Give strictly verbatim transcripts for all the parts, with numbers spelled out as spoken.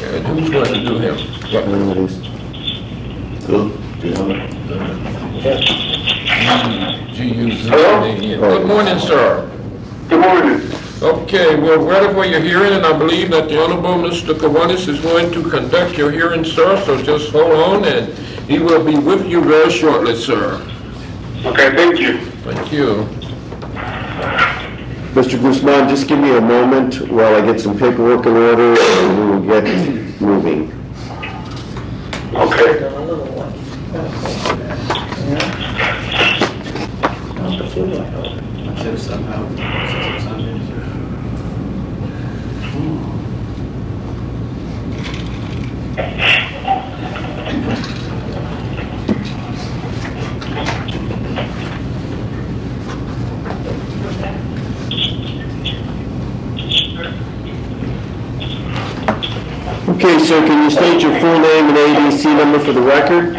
And who's going to do him? What? Who? Do you have it? G U Z Hello? N A N. Good morning, sir. Good morning. Okay, we're ready for your hearing, and I believe that the Honorable Mister Kiwanis is going to conduct your hearing, sir, so just hold on, and he will be with you very shortly, sir. Okay, thank you. Thank you. Mister Guzman, just give me a moment while I get some paperwork in order and we will get moving. Okay. Okay, sir, can you state your full name and A D C number for the record?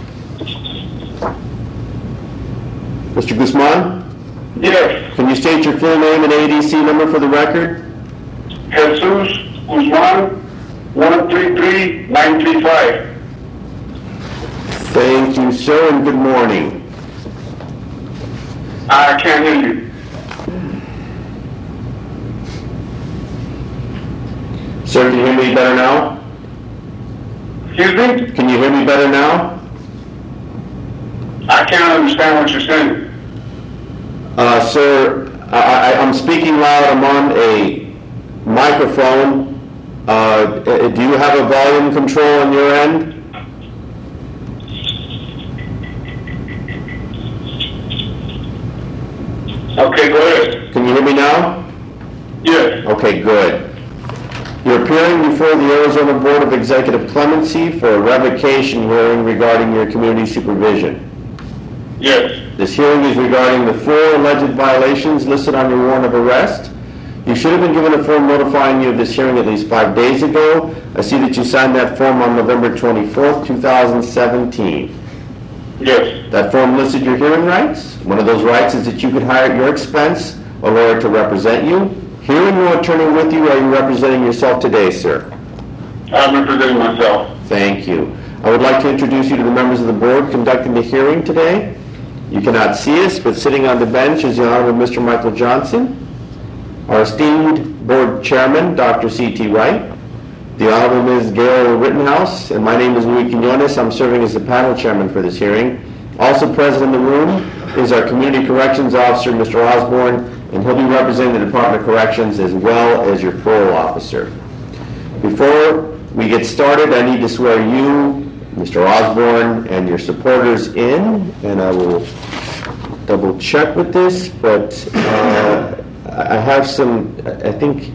Mister Guzman? Yes. Can you state your full name and A D C number for the record? Jesus Guzman, one three three nine three five. Thank you, sir, and good morning. I can't hear you. Sir, can you hear me better now? Excuse me? Can you hear me better now? I can't understand what you're saying. Uh, sir, I, I, I'm speaking loud. I'm on a microphone. Uh, do you have a volume control on your end? Okay, go ahead. Can you hear me now? Yes. Okay, good. You're appearing before the Arizona Board of Executive Clemency for a revocation hearing regarding your community supervision. Yes. This hearing is regarding the four alleged violations listed on your warrant of arrest. You should have been given a form notifying you of this hearing at least five days ago. I see that you signed that form on November twenty-fourth, two thousand seventeen. Yes. That form listed your hearing rights. One of those rights is that you could hire at your expense a lawyer to represent you. Hearing no attorney with you, are you representing yourself today, sir? I'm representing myself. Thank you. I would like to introduce you to the members of the board conducting the hearing today. You cannot see us, but sitting on the bench is the Honorable Mister Michael Johnson, our esteemed board chairman, Doctor C T Wright, the Honorable Miz Gail Rittenhouse, and my name is Luis Quinones. I'm serving as the panel chairman for this hearing. Also present in the room is our Community Corrections Officer, Mister Osborne, and he'll be representing the Department of Corrections as well as your parole officer. Before we get started, I need to swear you, Mister Osborne, and your supporters in, and I will double check with this, but uh, I have some, I think,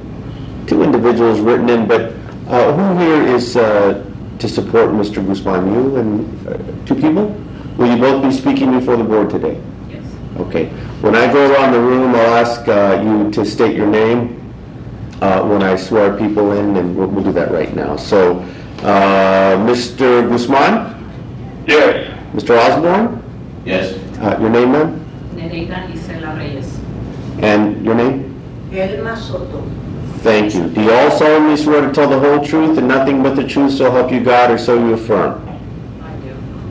two individuals written in, but uh, who here is uh, to support Mister Guzman? You and uh, two people? Will you both be speaking before the board today? Yes. Okay. When I go around the room, I'll ask uh, you to state your name uh, when I swear people in, and we'll, we'll do that right now. So, uh, Mister Guzman? Yes. Mister Osborne? Yes. Uh, your name, ma'am? Nereida Isela Reyes. And your name? Elma Soto. Thank you. Do you all solemnly swear to tell the whole truth and nothing but the truth, so help you God, or so you affirm? I do.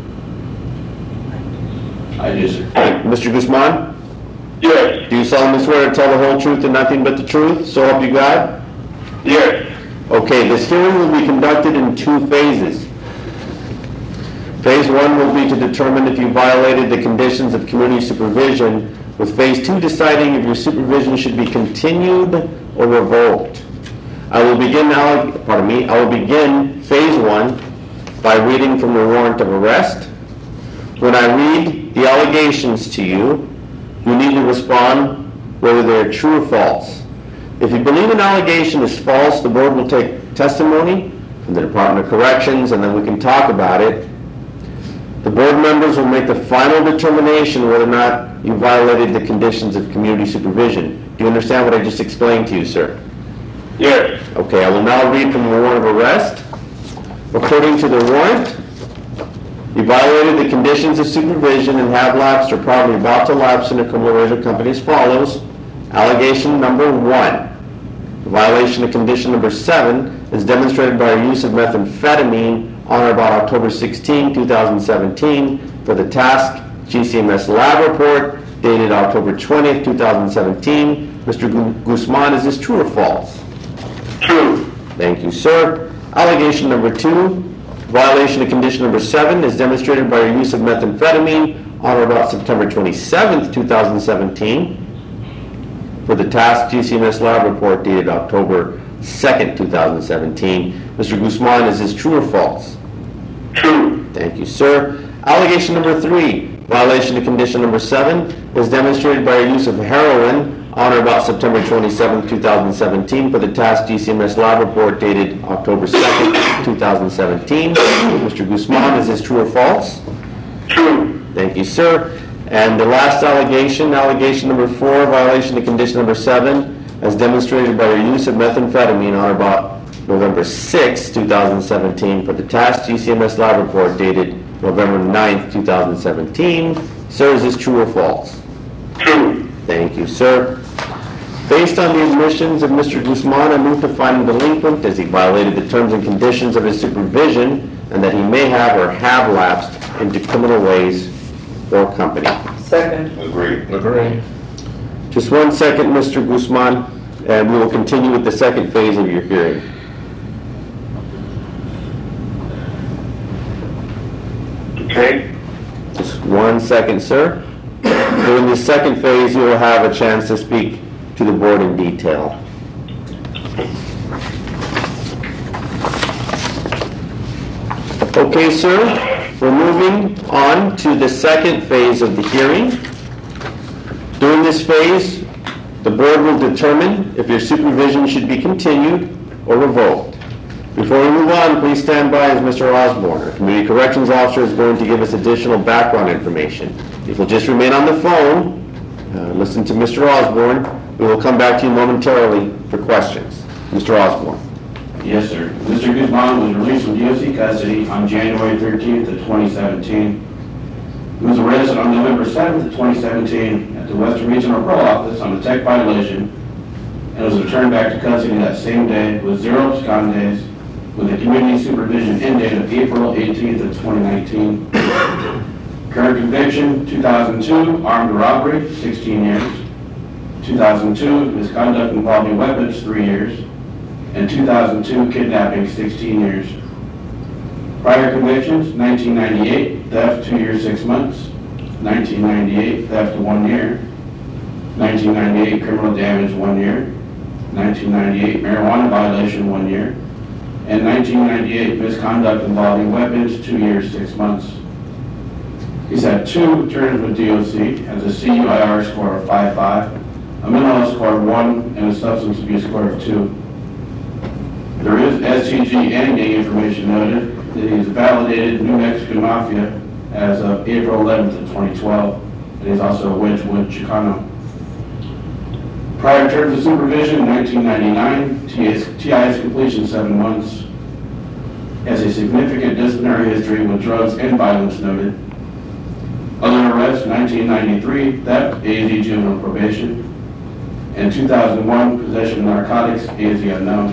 I do, sir. Mister Guzman? Yes. Do you solemnly swear to tell the whole truth and nothing but the truth, so help you God? Yes. Okay, this hearing will be conducted in two phases. Phase one will be to determine if you violated the conditions of community supervision, with phase two deciding if your supervision should be continued or revoked. I will begin now, pardon me, I will begin phase one by reading from the warrant of arrest. When I read the allegations to you, you need to respond whether they're true or false. If you believe an allegation is false, the board will take testimony from the Department of Corrections, and then we can talk about it. The board members will make the final determination whether or not you violated the conditions of community supervision. Do you understand what I just explained to you, sir? Yes. Okay, I will now read from the warrant of arrest. According to the warrant, you violated the conditions of supervision and have lapsed or probably about to lapse in a criminal related company as follows. Allegation number one. Violation of condition number seven is demonstrated by your use of methamphetamine on or about October sixteenth, two thousand seventeen for the task G C M S lab report dated October twentieth, two thousand seventeen. Mister Gu- Guzman, is this true or false? True. Thank you, sir. Allegation number two, violation of condition number seven is demonstrated by your use of methamphetamine on or about September twenty-seventh, two thousand seventeen for the task G C M S lab report dated October second, two thousand seventeen. Mister Guzman, is this true or false? True. Thank you, sir. Allegation number three, violation of condition number seven is demonstrated by your use of heroin on or about September twenty-seventh, two thousand seventeen for the task G C M S lab report dated October second, two thousand seventeen. Mister Guzman, is this true or false? True. Thank you, sir. And the last allegation, allegation number four, violation of condition number seven, as demonstrated by your use of methamphetamine on or about November sixth, two thousand seventeen for the task G C M S lab report dated November ninth, two thousand seventeen. Sir, is this true or false? True. Thank you, sir. Based on the admissions of Mister Guzman, I move to find him delinquent as he violated the terms and conditions of his supervision and that he may have or have lapsed into criminal ways or company. Second. Agreed. Agree. Just one second, Mister Guzman, and we will continue with the second phase of your hearing. Okay. Just one second, sir. During the second phase, you will have a chance to speak to the board in detail. Okay, sir, we're moving on to the second phase of the hearing. During this phase, the board will determine if your supervision should be continued or revoked. Before we move on, please stand by as Mister Osborne, our Community Corrections Officer, is going to give us additional background information. If you'll just remain on the phone, uh, listen to Mister Osborne, we will come back to you momentarily for questions. Mister Osborne. Yes, sir. Mister Guzman was released from D O C custody on January thirteenth of twenty seventeen. He was arrested on November seventh of twenty seventeen at the Western Regional Parole Office on a tech violation and was returned back to custody that same day with zero abscond days with a community supervision end date of April eighteenth of twenty nineteen. Current conviction, two thousand two, armed robbery, sixteen years. two thousand two, misconduct involving weapons, three years. And two thousand two, kidnapping, sixteen years. Prior convictions, nineteen ninety-eight, theft, two years, six months. nineteen ninety-eight, theft, one year. nineteen ninety-eight, criminal damage, one year. nineteen ninety-eight, marijuana violation, one year. And nineteen ninety-eight, misconduct involving weapons, two years, six months. He's had two terms with D O C, has a C U I R score of five five, a mental health score of one, and a substance abuse score of two. There is S T G and gang information noted that he's validated New Mexican Mafia as of April eleventh of twenty twelve, and he's also a Wedgewood Chicano. Prior terms of supervision, nineteen ninety-nine, T I S completion, seven months. Has a significant disciplinary history with drugs and violence noted. Other arrests, nineteen ninety-three, theft, A A Z juvenile probation. And two thousand one, possession of narcotics, A A Z unknown.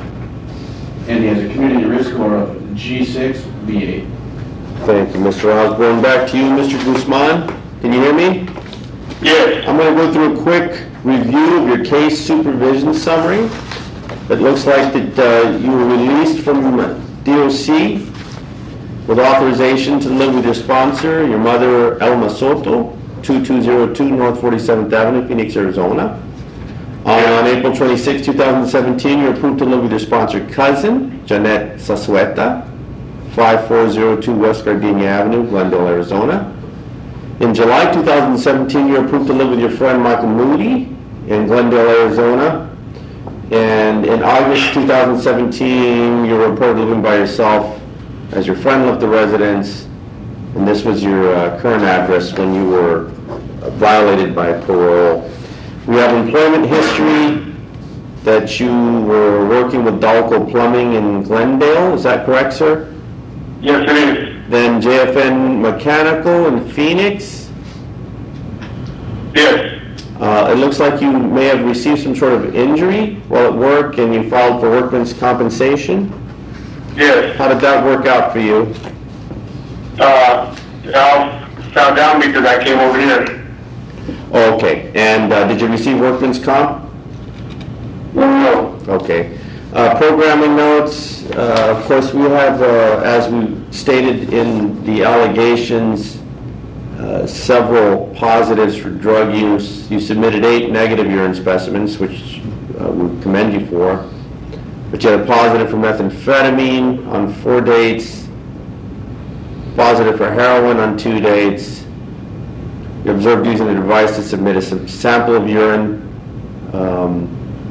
And he has a community risk score of G six, B eight. Thank you, Mister Osborne. Back to you, Mister Guzman. Can you hear me? Yes. I'm going to go through a quick review of your case supervision summary. It looks like that uh, you were released from D O C with authorization to live with your sponsor, your mother, Elma Soto, two two zero two North forty-seventh Avenue, Phoenix, Arizona. On April twenty-sixth, two thousand seventeen, you're approved to live with your sponsored cousin, Jeanette Sasueta, five four zero two West Gardenia Avenue, Glendale, Arizona. In July two thousand seventeen, you're approved to live with your friend Michael Moody in Glendale, Arizona. And in August two thousand seventeen, you were reported living by yourself as your friend left the residence. And this was your uh, current address when you were uh, violated by parole. We have employment history that you were working with Dalco Plumbing in Glendale. Is that correct, sir? Yes, it is. Then J F N Mechanical in Phoenix. Yes. Uh, It looks like you may have received some sort of injury while at work and you filed for workman's compensation. Yes. How did that work out for you? Uh, I fell down because I came over here. Okay, and uh, did you receive workman's comp? No. Okay. Uh, Programming notes, uh, of course, we have, uh, as we stated in the allegations, uh, several positives for drug use. You submitted eight negative urine specimens, which uh, we commend you for. But you had a positive for methamphetamine on four dates, positive for heroin on two dates. You observed using the device to submit a sam- sample of urine um,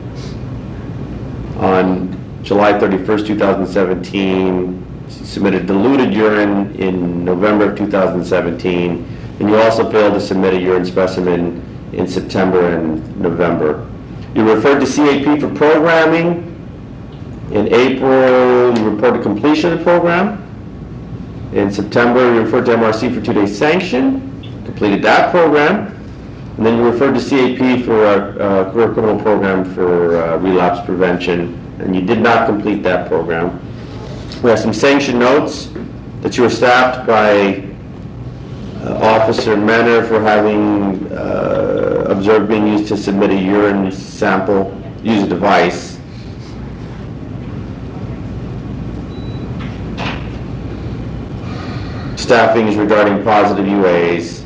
on July thirty-first, two thousand seventeen. You submitted diluted urine in November of two thousand seventeen. And you also failed to submit a urine specimen in September and November. You referred to C A P for programming. In April, you reported completion of the program. In September, you referred to M R C for two-day sanction, completed that program. And then you referred to C A P for a, a career criminal program for uh, relapse prevention, and you did not complete that program. We have some sanction notes that you were stopped by uh, Officer Menner for having uh, observed being used to submit a urine sample, use a device. Staffings regarding positive U As.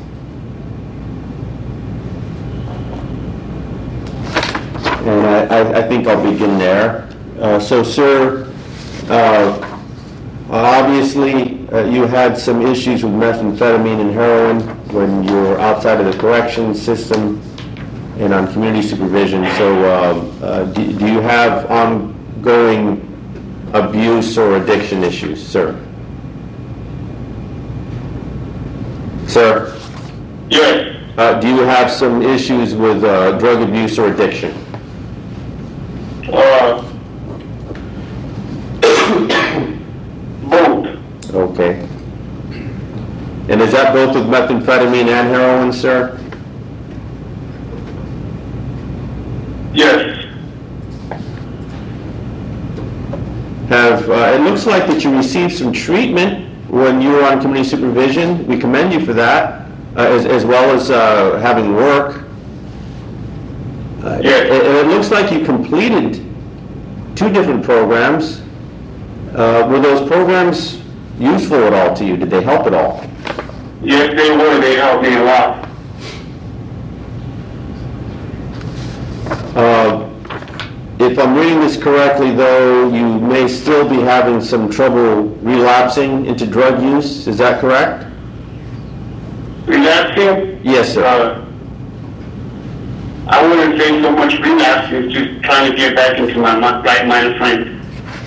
And I, I, I think I'll begin there. Uh, so, sir, uh, obviously uh, you had some issues with methamphetamine and heroin when you were outside of the corrections system and on community supervision. So, um, uh, do, do you have ongoing abuse or addiction issues, sir? Sir? Yes. Uh, do you have some issues with uh, drug abuse or addiction? Uh, both. Okay. And is that both with methamphetamine and heroin, sir? Yes. Have, uh, it looks like that you received some treatment when you were on community supervision. We commend you for that, uh, as, as well as uh, having work. Uh, Yes. it, it looks like you completed two different programs. Uh, were those programs useful at all to you? Did they help at all? Yes, they were. They helped me a lot. Uh, if I'm reading this correctly, though, you may still be having some trouble relapsing into drug use. Is that correct? Relapsing? Yes, sir. Uh, I wouldn't say so much relapsing, it's just trying to get back into my mi- right mind frame.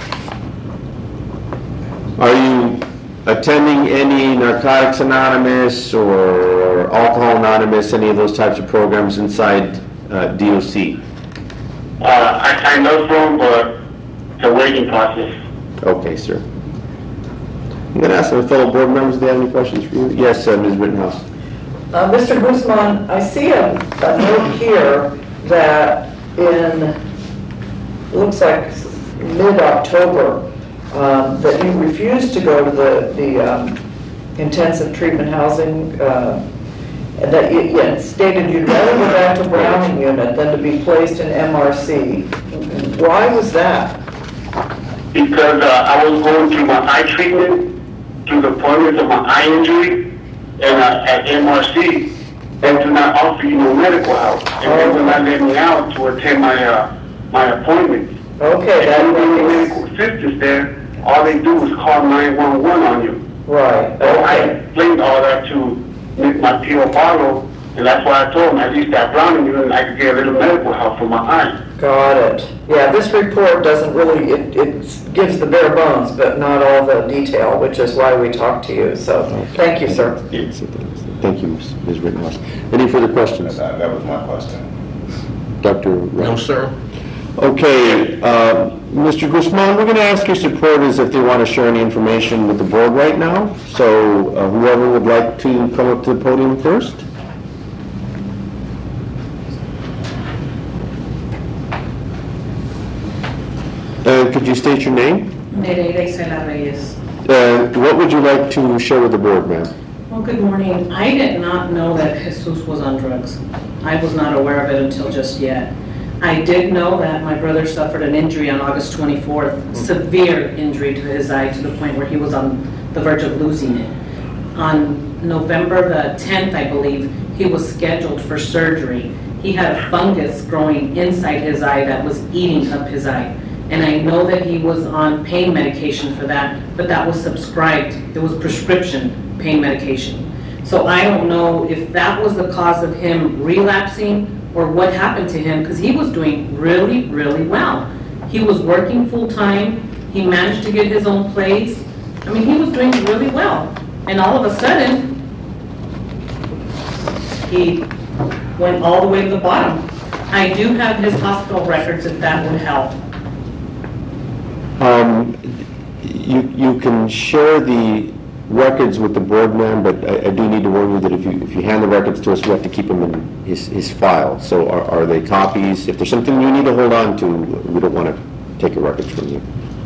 Are you attending any Narcotics Anonymous or Alcohol Anonymous, any of those types of programs inside uh, D O C? Uh, I signed up for them, but it's a waiting process. Okay, sir. I'm going to ask my fellow board members if they have any questions for you. Yes, uh, Miz Rittenhouse. Uh, Mister Guzman, I see a, a note here that in, it looks like mid-October, um, that you refused to go to the, the um, intensive treatment housing, uh, and that you, yeah, it stated you'd rather go back to Browning unit than to be placed in M R C. Why was that? Because uh, I was going through my eye treatment, through the appointments of my eye injury, and uh, at M R C, they do not offer you no medical help. And they will not let me out to attend my uh, my appointments. Okay, If you that need makes, medical assistance there, all they do is call nine one one on you. right, So I okay, explained all that to my P O Barlow, and that's why I told him at least at Browning unit I could get a little medical help for my eye. got it. Yeah, this report doesn't really, it, it gives the bare bones, but not all the detail, which is why we talked to you, so, thank you, sir. Thank you, Miz Rittenhouse. Any further questions? That that was my question. Doctor No, Wright? sir. Okay, uh, Mister Guzman, we're going to ask your supporters if they want to share any information with the board right now. So uh, whoever would like to come up to the podium first. Uh, Could you state your name? Nereida Isela Reyes. Uh, What would you like to share with the board, ma'am? Well, good morning. I did not know that Jesus was on drugs. I was not aware of it until just yet. I did know that my brother suffered an injury on August twenty-fourth, severe injury to his eye to the point where he was on the verge of losing it. On November the tenth, I believe, he was scheduled for surgery. He had a fungus growing inside his eye that was eating up his eye. And I know that he was on pain medication for that, but that was subscribed. It was prescription pain medication. So I don't know if that was the cause of him relapsing or what happened to him, because he was doing really, really well. He was working full-time. He managed to get his own place. I mean, he was doing really well. And all of a sudden, he went all the way to the bottom. I do have his hospital records if that would help. Um, You you can share the records with the board, ma'am, but I I do need to warn you that if you if you hand the records to us, we have to keep them in his his file. So are are they copies? If there's something you need to hold on to, we don't want to take your records from you.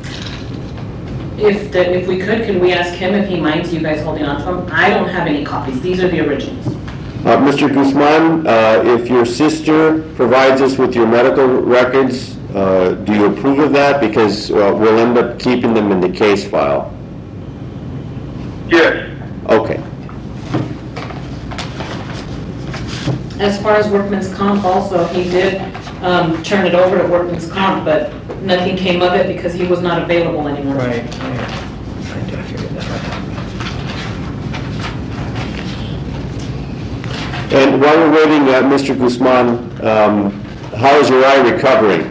If the, if we could, can we ask him if he minds you guys holding on to them? I don't have any copies. These are the originals. Uh, Mister Guzman, uh, if your sister provides us with your medical records, uh, do you approve of that? Because uh, we'll end up keeping them in the case file. Yes. Okay. As far as workman's comp also, he did um, turn it over to workman's comp, but nothing came of it because he was not available anymore. Right, right. I do figure that out. And while we're waiting, uh, Mister Guzman, um, how is your eye recovering?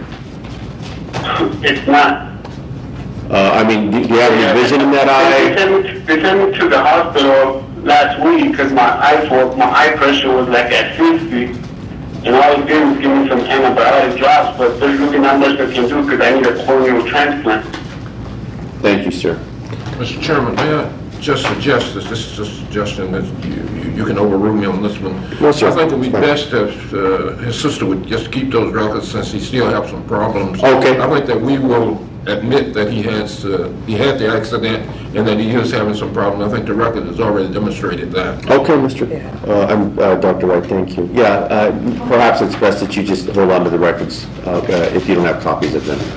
It's not. Uh, I mean, do do you have any vision in that They eye? sent me, they sent me to the hospital last week because my eye for, my eye pressure was like at sixty, and all they did was give me some antibiotic drops. But there's really not much they can do because I need a corneal transplant. Thank you, sir. Mister Chairman, may I just suggest this, this is just a suggestion that you, you- you can overrule me on this one. No, sir. I think it would be Fine. best if uh, his sister would just keep those records since he still has some problems. Okay. I think that we will admit that he has, uh, he had the accident and that he is having some problems. I think the record has already demonstrated that. Okay, Mister Uh, I'm, uh, Doctor White, thank you. Yeah, uh, perhaps it's best that you just hold on to the records uh, uh, if you don't have copies of them.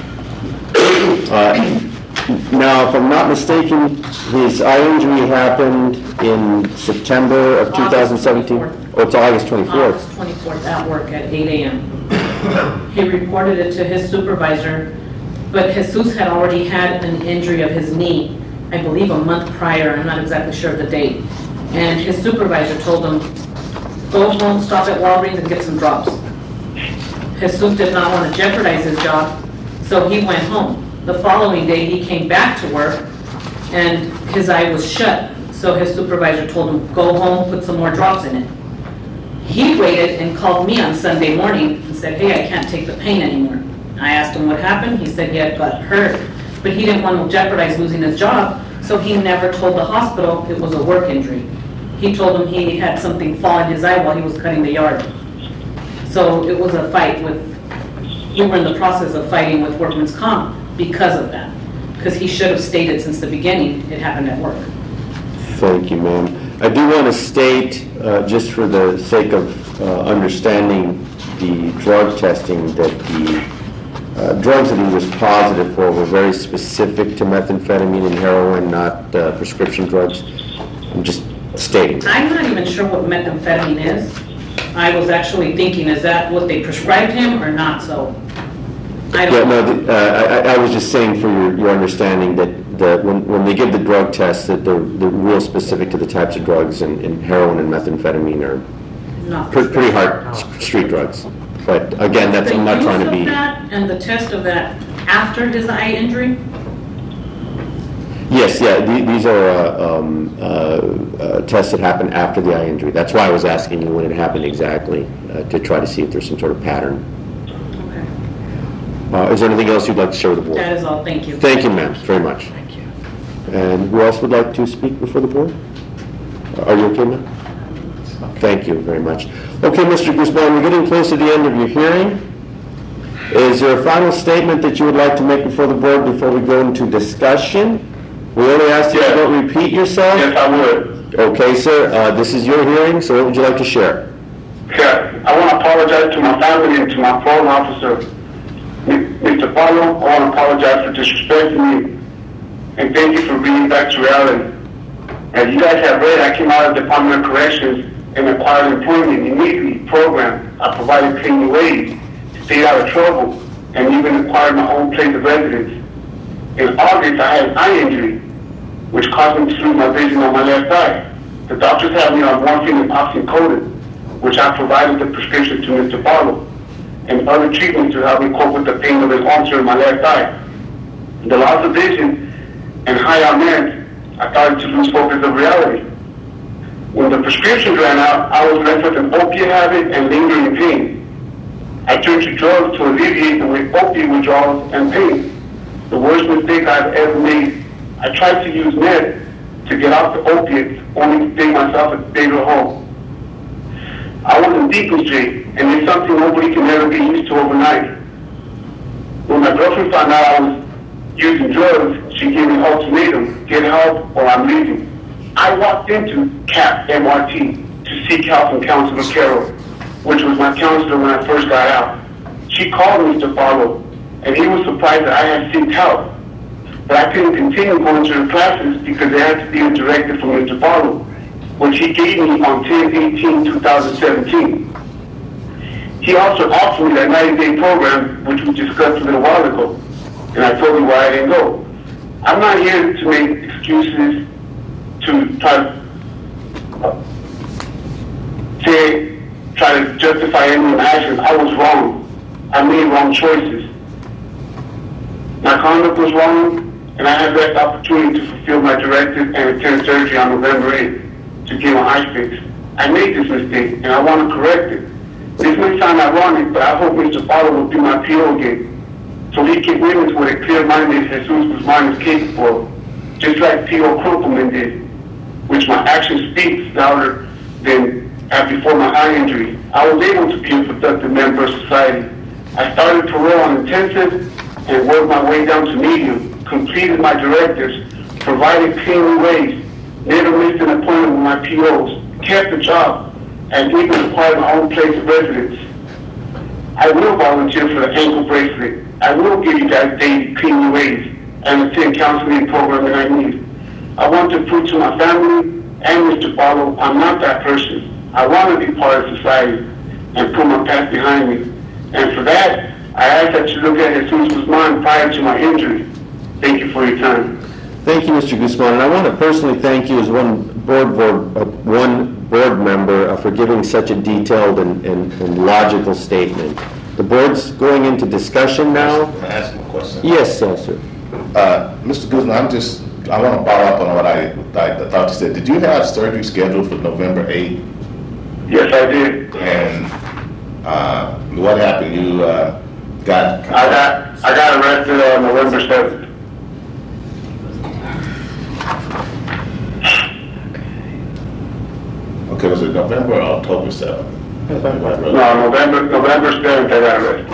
Uh, Now, if I'm not mistaken, his eye injury happened in September of two thousand seventeen? August twenty-fourth. Oh, it's August twenty-fourth. August twenty-fourth at work at eight A M He reported it to his supervisor, but Jesus had already had an injury of his knee, I believe a month prior, I'm not exactly sure of the date. And his supervisor told him, go home, stop at Walgreens and get some drops. Jesus did not want to jeopardize his job, so he went home. The following day, he came back to work, and his eye was shut. So his supervisor told him, go home, put some more drops in it. He waited and called me on Sunday morning and said, hey, I can't take the pain anymore. I asked him what happened. He said he had got hurt, but he didn't want to jeopardize losing his job, so he never told the hospital it was a work injury. He told them he had something fall in his eye while he was cutting the yard. So it was a fight with, we were in the process of fighting with workman's comp because of that. Because he should have stated since the beginning it happened at work. Thank you, ma'am. I do want to state, uh, just for the sake of uh, understanding the drug testing, that the uh, drugs that he was positive for were very specific to methamphetamine and heroin, not uh, prescription drugs. I'm just stating. I'm not even sure what methamphetamine is. I was actually thinking, is that what they prescribed him or not? So I Yeah, don't no, know. the- uh, I I was just saying for your your understanding that that when when they give the drug tests, that they're they're real specific to the types of drugs, and and heroin and methamphetamine are Not pre- pretty hard s- street drugs. But again, that's, I'm not trying to The use be... of that and the test of that after his eye injury? Yes, yeah, the- these are uh, um, uh, uh, tests that happen after the eye injury. That's why I was asking you when it happened exactly, uh, to try to see if there's some sort of pattern. Okay. Uh, Is there anything else you'd like to share with the board? That is all, thank you. Thank you, ma'am, very much. Thank you. And who else would like to speak before the board? Are you okay, ma'am? Thank you very much. Okay, Mister Guzman, we're getting close to the end of your hearing. Is there a final statement that you would like to make before the board before we go into discussion? We only ask that you Yes. don't repeat yourself. Yes, I would. Okay, sir, uh, this is your hearing, so what would you like to share? Yeah, I want to apologize to my family and to my parole officer, Mister Paulo. I want to apologize for disrespecting me, and thank you for bringing me back to reality. As you guys have read, I came out of the Department of Corrections and acquired employment immediately program. I provided clean ways, stayed out of trouble, and even acquired my own place of residence. In August, I had an eye injury, which caused me to lose my vision on my left eye. The doctors had me on morphine and oxycodone, which I provided the prescription to Mister Paulo, and other treatments to help me cope with the pain of an ulcer in my left eye. The loss of vision and high on meds, I started to lose focus of reality. When the prescriptions ran out, I was left with an opiate habit and lingering pain. I turned to drugs to alleviate the opiate withdrawals and pain. The worst mistake I've ever made. I tried to use meds to get off the opiates, only to dig myself a bigger hole. I was in deep street, and it's something nobody can ever get used to overnight. When my girlfriend found out I was using drugs, she gave me an ultimatum: get help or I'm leaving. I walked into C A P M R T to seek help from Counselor Carroll, which was my counselor when I first got out. She called Mister Paulo, and he was surprised that I had sought help. But I couldn't continue going to the classes because there had to be a directive from Mister Paulo, which he gave me on ten eighteen twenty seventeen. He also offered me that ninety-day program, which we discussed a little while ago, and I told him why I didn't go. I'm not here to make excuses to try to uh, say, try to justify anyone's actions. I was wrong. I made wrong choices. My conduct was wrong, and I had that opportunity to fulfill my directive and attend surgery on November eighth to get my eye fixed. I made this mistake, and I want to correct it. This may sound ironic, but I hope Mister Paulo will be my P O again, so he can witness what a clear-minded Jesus Guzman is capable of, just like P O Kruppelman did, which my action speaks louder than before my eye injury. I was able to be a productive member of society. I started parole on intensive and worked my way down to medium, completed my directives, provided clean ways, never missed an appointment with my P Os, kept the job, and even acquired my own place of residence. I will volunteer for the ankle bracelet. I will give you guys daily clean ways and attend counseling program that I need. I want to prove to my family and Mister Paulo I'm not that person. I want to be part of society and put my past behind me. And for that, I ask that you look at Jesus Guzman prior to my injury. Thank you for your time. Thank you, Mister Guzman, and I want to personally thank you as one board, board uh, one board member uh, for giving such a detailed and, and, and logical statement. The board's going into discussion now. Can I ask him a question? Yes, sir. sir. Uh, Mister Guzman, I'm just, I want to follow up on what I, I, I thought you said. Did you have surgery scheduled for November eighth? Yes, I did. And uh, what happened? You uh, got... I got I got arrested on November seventh. Okay, was it November or October seventh? No, November November seventh I got arrested.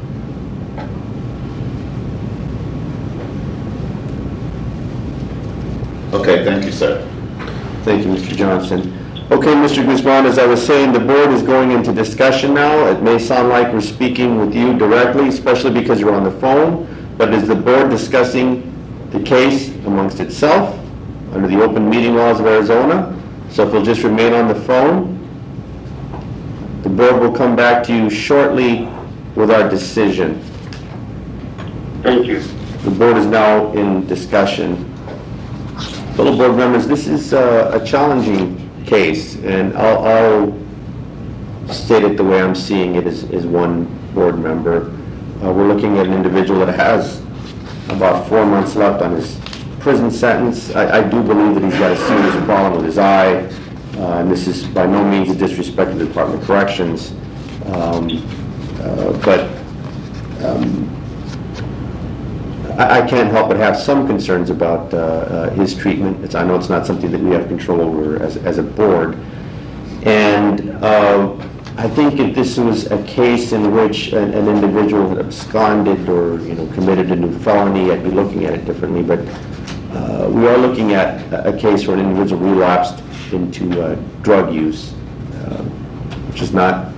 Okay, thank you, sir. Thank you, Mister Johnson. Okay, Mister Guzman, as I was saying, the board is going into discussion now. It may sound like we're speaking with you directly, especially because you're on the phone, but is the board discussing the case amongst itself under the open meeting laws of Arizona? So if you'll just remain on the phone, the board will come back to you shortly with our decision. Thank you. The board is now in discussion. Fellow board members, this is uh, a challenging case, and I'll, I'll state it the way I'm seeing it as, as one board member. Uh, we're looking at an individual that has about four months left on his prison sentence. I, I do believe that he's got a serious problem with his eye, uh, and this is by no means a disrespect to the Department of Corrections, um, uh, but um, I, I can't help but have some concerns about uh, uh, his treatment. It's, I know it's not something that we have control over as, as a board. And uh, I think if this was a case in which an, an individual had absconded or, you know, committed a new felony, I'd be looking at it differently, but uh, we are looking at a a case where an individual relapsed into uh, drug use, uh, which is not,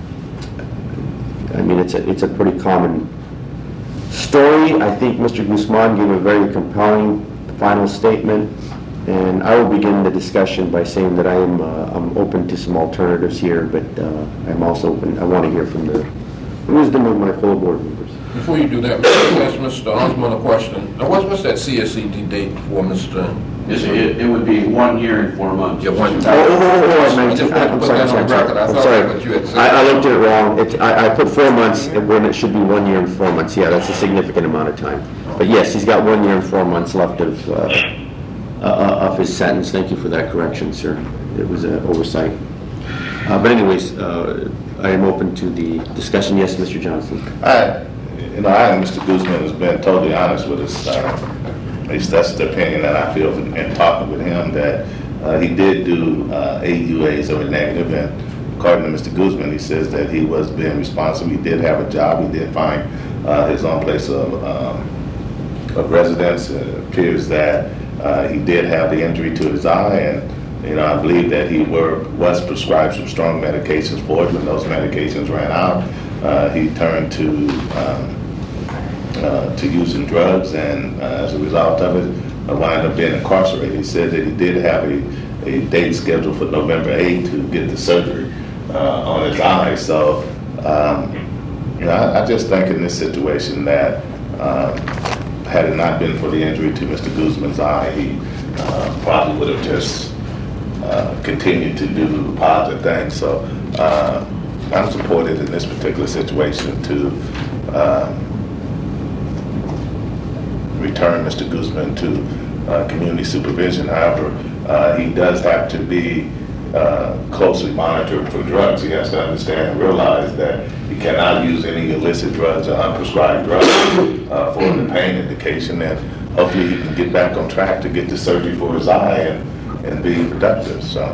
I mean, it's a, it's a pretty common story. I think Mister Guzman gave a very compelling final statement, and I will begin the discussion by saying that I am uh, I'm open to some alternatives here, but uh, I'm also open, I want to hear from the wisdom of my fellow board members. Before you do that, let me ask Mister Osmond a question. Now, what's, what's that C S E D date for, Mister Yes, sir, it, it would be one year and four months. Yeah, one- Oh, oh, oh, oh, I meant I just to- wanted to I'm put sorry, that I'm on sorry, record. I I'm thought sorry. that's what you had said. I, I looked at it wrong. It, I, I put four months when it should be one year and four months. Yeah, that's a significant amount of time. But yes, he's got one year and four months left of, uh, uh, of his sentence. Thank you for that correction, sir. It was an oversight. Uh, but anyways, uh, I am open to the discussion. Yes, Mister Johnson. I, you know, I and Mister Guzman has been totally honest with us. Uh, at least that's the opinion that I feel in, in talking with him, that uh, he did do uh, eight U As that were negative, and according to Mister Guzman, he says that he was being responsible. He did have a job. He did find uh, his own place of, um, of residence. It appears that uh, he did have the injury to his eye, and you know, I believe that he were was prescribed some strong medications for it. When those medications ran out, uh, he turned to um, uh, to using drugs, and uh, as a result of it, uh, wound up being incarcerated. He said that he did have a, a date scheduled for November eighth to get the surgery uh, on his eye. So, um, you know, I, I just think in this situation that um, had it not been for the injury to Mister Guzman's eye, he uh, probably would have just uh, continued to do positive things. So, uh, I'm supported in this particular situation to um, return Mister Guzman to uh, community supervision. However, uh, he does have to be uh, closely monitored for drugs. He has to understand and realize that he cannot use any illicit drugs or unprescribed drugs uh, for the pain indication, and hopefully he can get back on track to get the surgery for his eye and, and be productive. So.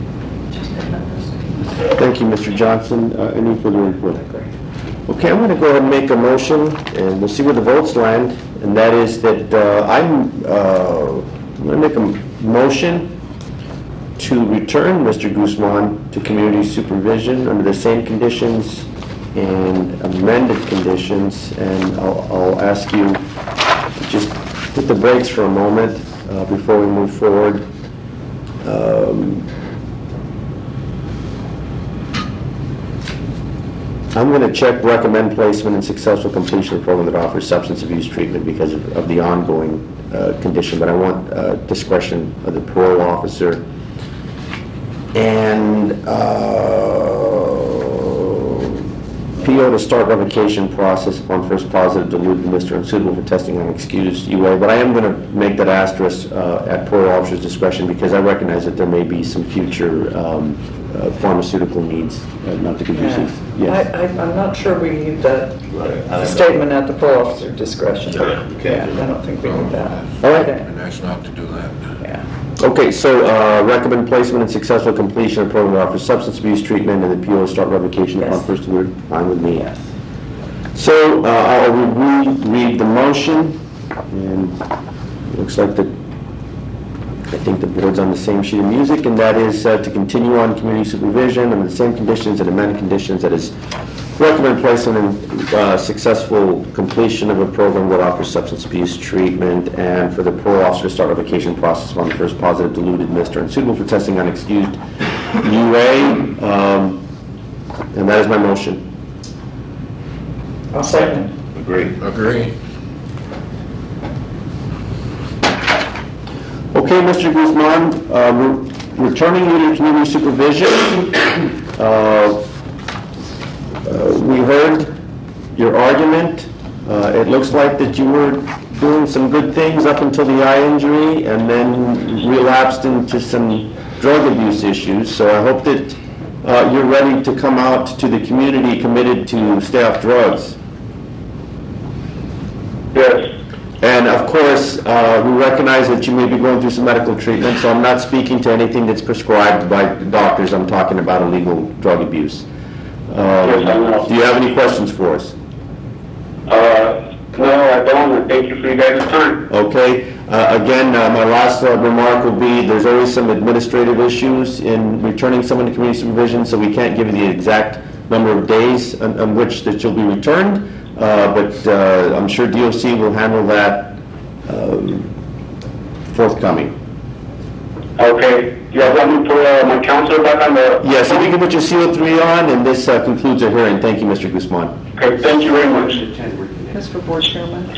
Thank you, Mister Johnson. Uh, any further input? Okay, I'm going to go ahead and make a motion, and we'll see where the votes land. And that is that uh, I'm, uh, I'm going to make a motion to return Mister Guzman to community supervision under the same conditions and amended conditions. And I'll, I'll ask you to just hit the brakes for a moment uh, before we move forward. Um, I'm going to check recommend placement and successful completion of program that offers substance abuse treatment because of, of the ongoing uh, condition, but I want uh, discretion of the parole officer. And uh, P O to start revocation process upon first positive diluted Mister unsuitable for testing on excused U A. But I am going to make that asterisk uh, at parole officer's discretion because I recognize that there may be some future um, uh, pharmaceutical needs, uh, not to confuse Yeah. these. Yes. I, I, I'm not sure we need that Right. statement at the parole officer discretion. Yeah, you can't do Yeah, I don't think we need that. All right. Okay. And that's not to do that. Yeah. Okay, so uh, recommend placement and successful completion of program that offers substance abuse treatment and the P O to start revocation upon Yes. first diluted. Fine with me. Yes. So uh, I'll reread the motion, and it looks like the, I think the board's on the same sheet of music, and that is uh, to continue on community supervision under the same conditions and amended conditions, that is recommend placement and uh, successful completion of a program that offers substance abuse treatment, and for the parole officer to start revocation process on the first positive diluted Mister unsuitable for testing on excused U A, um, and that is my motion. I'll second. Agree. Agree. Okay, Mister Guzman, uh, re- returning you to community supervision. Uh, uh, we heard your argument. Uh, it looks like that you were doing some good things up until the eye injury and then relapsed into some drug abuse issues. So I hope that uh, you're ready to come out to the community committed to stay off drugs. Yes. And of course, uh, we recognize that you may be going through some medical treatment, so I'm not speaking to anything that's prescribed by doctors. I'm talking about illegal drug abuse. Uh, Yes, I know. Do you have any questions for us? Uh, no, I don't, and thank you for your guys' time. Okay, uh, again, uh, my last uh, remark will be, there's always some administrative issues in returning someone to community supervision, so we can't give you the exact number of days on, on which that you'll be returned, uh, but uh, I'm sure D O C will handle that um, forthcoming. Okay, you guys want me to put uh, my counselor back on the... Yes, if you can put your C O three on, and this uh, concludes our hearing. Thank you, Mister Guzman. Okay, thank you very much. Mister Board Chairman?